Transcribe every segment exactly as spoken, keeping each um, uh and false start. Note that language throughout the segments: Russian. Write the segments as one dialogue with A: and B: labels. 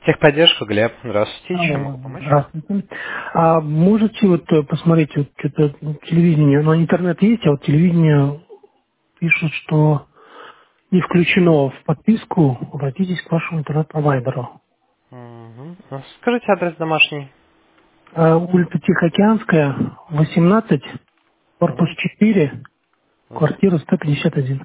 A: Техподдержка, Глеб. Здравствуйте. Чем
B: Алло,
A: могу помочь?
B: здравствуйте. А можете вот э, посмотреть вот что-то телевидение, ну интернет есть, а вот телевидение пишут, что не включено в подписку, обратитесь к вашему интернет-провайдеру.
A: Мгм. А Скажите адрес домашний.
B: А, улица Тихоокеанская, восемнадцать, корпус
A: Мгм.
B: четыре,
A: Мгм.
B: квартира сто пятьдесят один.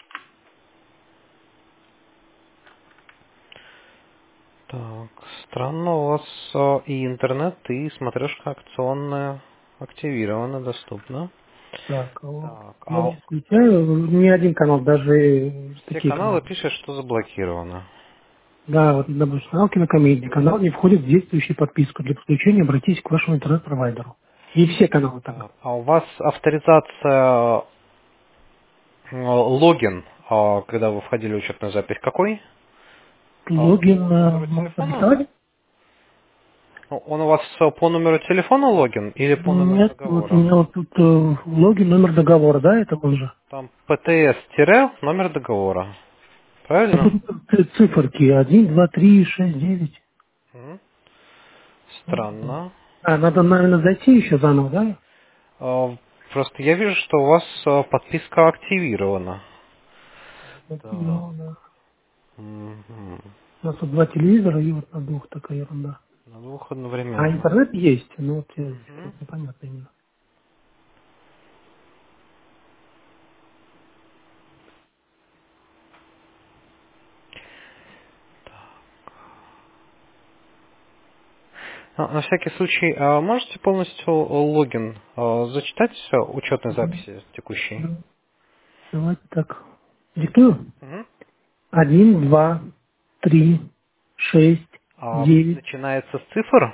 A: Так, странно, у вас э, и интернет, и смотрешка акционная активирована, доступна.
B: Так, а
A: Так,
B: я
A: а
B: вот включаю, ни один канал, даже
A: все
B: такие
A: каналы
B: каналы.
A: пишут, что заблокировано.
B: Да, вот, допустим, канал Кинокомедия. Канал не входит в действующую подписку. Для подключения обратитесь к вашему интернет-провайдеру. И все каналы так.
A: Так, а у вас авторизация, э, логин, а, когда вы входили в учетную запись, какой? А,
B: Логин
A: По
B: э,
A: номеру
B: могу
A: телефона?
B: продиктовать?
A: Ну, Он у вас э, по номеру телефона логин или по номеру
B: Нет, вот у
A: договора?
B: меня вот тут э, логин, номер договора, да, это он же?
A: Там ПТС-номер договора.
B: А
A: Правильно?
B: тут ц- циферки один, два, три, шесть, девять.
A: Мгм. Странно.
B: А, надо, наверное, зайти еще заново, да?
A: А, Просто я вижу, что у вас э, подписка активирована.
B: Вот,
A: Так.
B: ну, да.
A: Мгм.
B: У нас тут два телевизора и вот на двух такая ерунда.
A: На двух
B: А
A: одновременно.
B: интернет есть, но вот э,
A: Мгм.
B: что-то непонятно именно.
A: А, На всякий случай, а можете полностью логин а, зачитать э, учетной
B: Мгм.
A: записи текущей?
B: Да. Давайте так. Диктую.
A: Мгм.
B: Один, два, три, шесть,
A: А
B: девять.
A: начинается с цифр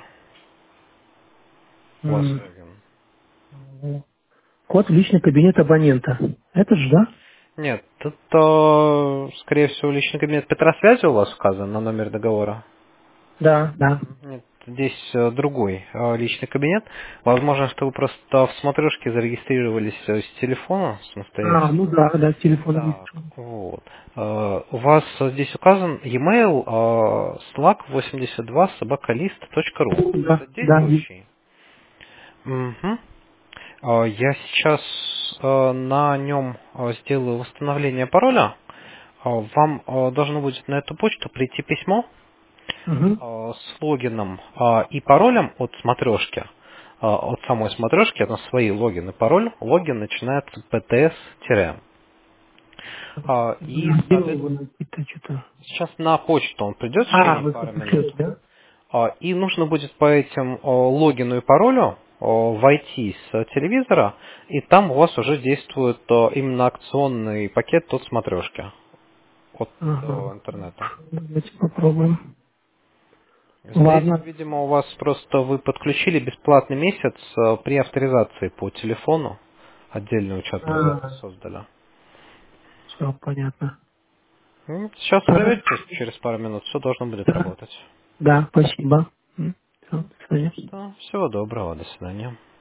A: у вас
B: М,
A: логин?
B: ну, Код в личный кабинет абонента. Это же, да?
A: Нет, тут, э, скорее всего, личный кабинет Петра связи у вас указан на номер договора.
B: Да, да.
A: Нет, здесь э, другой э, личный кабинет. Возможно, что вы просто в смотрешке зарегистрировались э, с телефона
B: А, ну
A: самостоятельно.
B: да, да, с телефона
A: Так,
B: вижу.
A: вот. Э, У вас э, здесь указан e-mail э, slack восемьдесят два собакалист точка ру.
B: Да,
A: Это
B: да, есть.
A: действующий? Мгм. Э, Я сейчас э, на нем э, сделаю восстановление пароля. Э, Вам э, должно будет на эту почту прийти письмо
B: Угу.
A: э, с логином э, и паролем от смотрешки. Э, От самой смотрешки, на свои логин и пароль. Логин начинается птс-. А, И,
B: Где его
A: соответственно,
B: найти-то что-то?
A: сейчас на почту он придет в
B: А,
A: течение
B: вы
A: пары минут.
B: пришлете, да?
A: А, И нужно будет по этим о, логину и паролю о, войти с телевизора, и там у вас уже действует о, именно акционный пакет от смотрешки, от о,
B: Ага.
A: интернета.
B: Давайте попробуем.
A: Здесь,
B: Ладно.
A: видимо, у вас просто вы подключили бесплатный месяц э, при авторизации по телефону, отдельную учетную запись
B: А,
A: создали.
B: все понятно.
A: М, Сейчас
B: Хорошо.
A: проверьте, через пару минут все должно будет
B: Да,
A: работать.
B: да, спасибо. Все, до свидания.
A: Что? Всего доброго, до свидания.